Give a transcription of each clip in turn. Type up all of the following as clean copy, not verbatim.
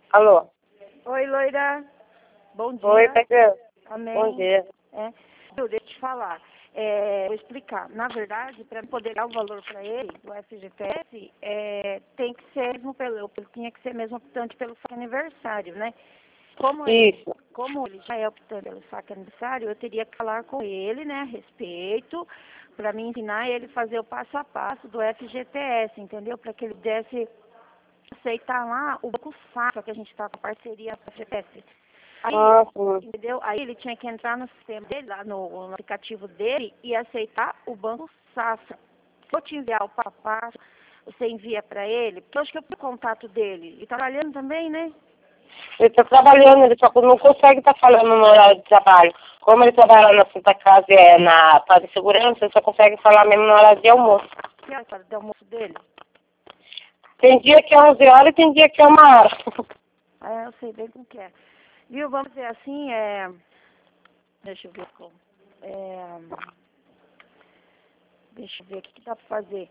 Alô? Oi, loira. Bom dia. Oi, Pedro. Amém. Bom dia. Deixa eu te falar. Vou explicar. Na verdade, para poder dar o valor para ele, do FGTS, tem que ser mesmo tinha que ser mesmo optante pelo saque aniversário, né? Como ele já é optante pelo saque aniversário, eu teria que falar com ele, né, a respeito, para me ensinar ele a fazer o passo a passo do FGTS, entendeu? Para que ele desse aceitar lá o Banco Safra, que a gente está com parceria com a FGTS. Aí, entendeu? Aí ele tinha que entrar no sistema dele, lá no aplicativo dele, e aceitar o Banco Safra. Vou te enviar o passo a passo, você envia para ele, porque eu acho que eu tenho o contato dele. E trabalhando também, né? Ele está trabalhando, ele só não consegue estar falando no horário de trabalho. Como ele trabalha na Santa Casa e é na Paz de Segurança, ele só consegue falar mesmo no horário de almoço. Que é a hora de almoço dele? Tem dia que é 11 horas e tem dia que é 1 hora. Eu sei bem como que é. Viu, vamos dizer assim, deixa eu ver como. Deixa eu ver o que dá pra fazer.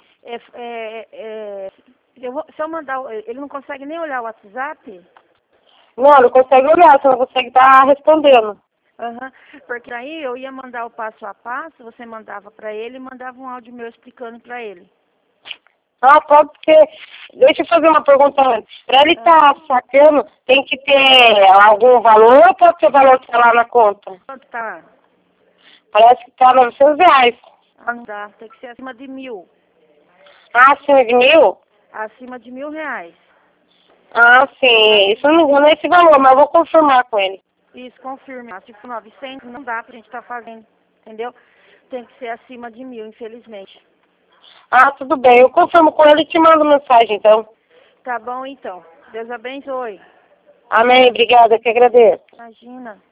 Se eu mandar, ele não consegue nem olhar o WhatsApp? Não, não consegue olhar, você não consegue estar respondendo. Porque aí eu ia mandar o passo a passo, você mandava pra ele e mandava um áudio meu explicando pra ele. Ah, pode ser. Deixa eu fazer uma pergunta antes. Para ele estar sacando, tem que ter algum valor ou pode ser o valor que está lá na conta? Quanto tá? Parece que está R$900. Não dá, tem que ser acima de 1.000. Ah, acima de 1.000? Acima de R$1.000. Ah, sim. Isso não me engano é esse valor, mas eu vou confirmar com ele. Isso, confirma. Se for 900, não dá pra gente estar fazendo, entendeu? Tem que ser acima de 1.000, infelizmente. Ah, tudo bem. Eu confirmo com ele e te mando mensagem, então. Tá bom, então. Deus abençoe. Amém. Obrigada. Eu que agradeço. Imagina.